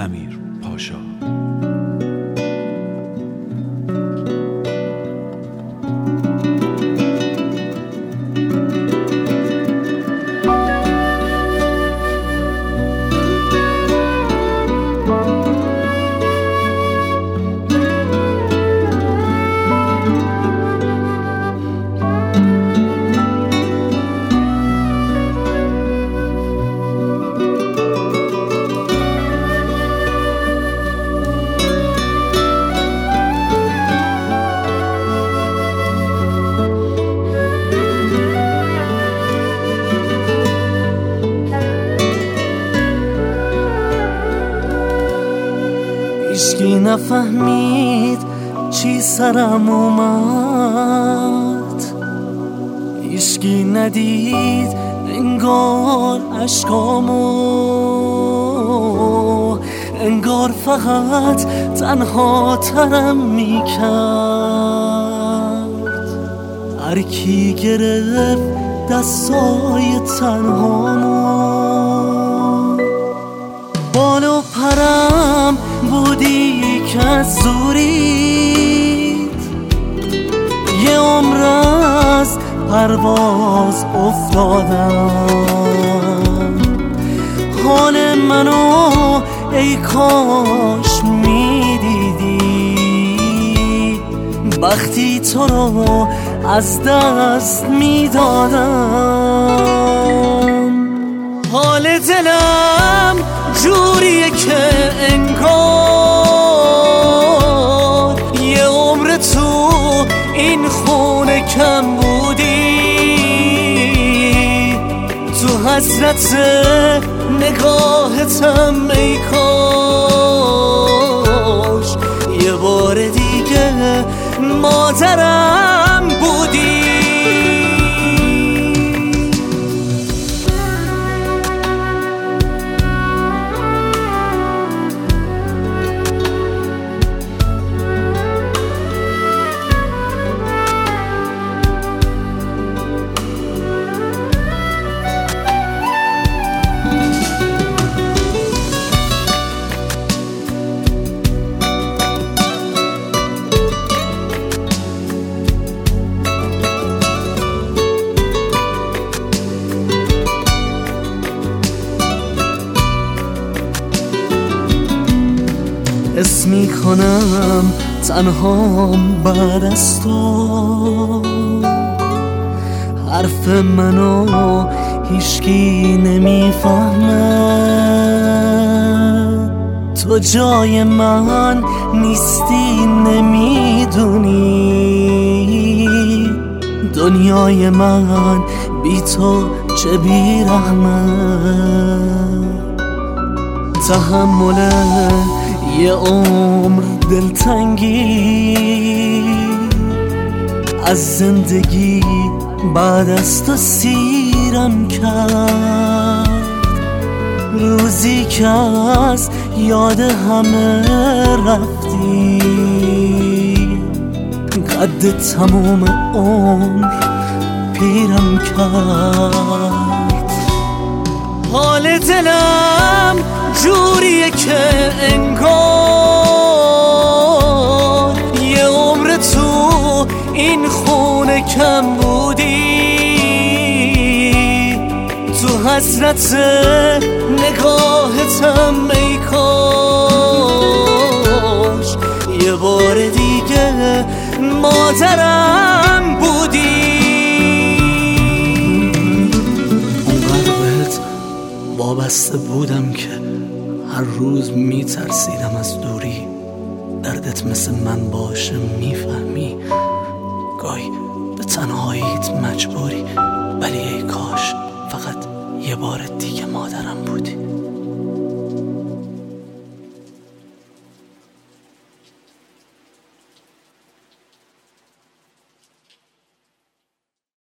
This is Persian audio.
امیر پاشا. هیچکی نفهمید چی سرم اومد، هیچکی ندید انگار عشقامو، انگار فقط تنها ترم میکرد. هر کی گرفت دستای تنهامو، بال و پرم بودی که از دورید، یه عمر از پرواز افتادم. حال منو ای کاش میدیدی، وقتی تو رو از دست میدادم. حال دلم جوریه که انگار یه عمر تو این خونه کم بودی. تو حسرت نگاهتم ای کاش یه بار دیگه مادرم بودی. حس میکنم تنهام بعد از تو، حرف منو هیچکی نمیفهمه. تو جای من نیستی نمیدونی، دنیای من بی تو چه بیرحمه. تحمل یه عمر دلتنگی از زندگی بعد از تو سیرم کرد. روزی که از یاد همه رفتی، قد تموم عمر پیرم کرد. حال دلم جوریه که انگار یه عمر تو این خونه کم بودی. تو حسرت نگاهتم ای کاش یه بار دیگه مادرم بودی. اونقدر بهت وابسته بودم که هر روز میترسیدم از دوری. دردت مثل من باشه میفهمی، گاهی به تنهاییت مجبوری، ولی ای کاش فقط یه بار دیگه مادرم بودی.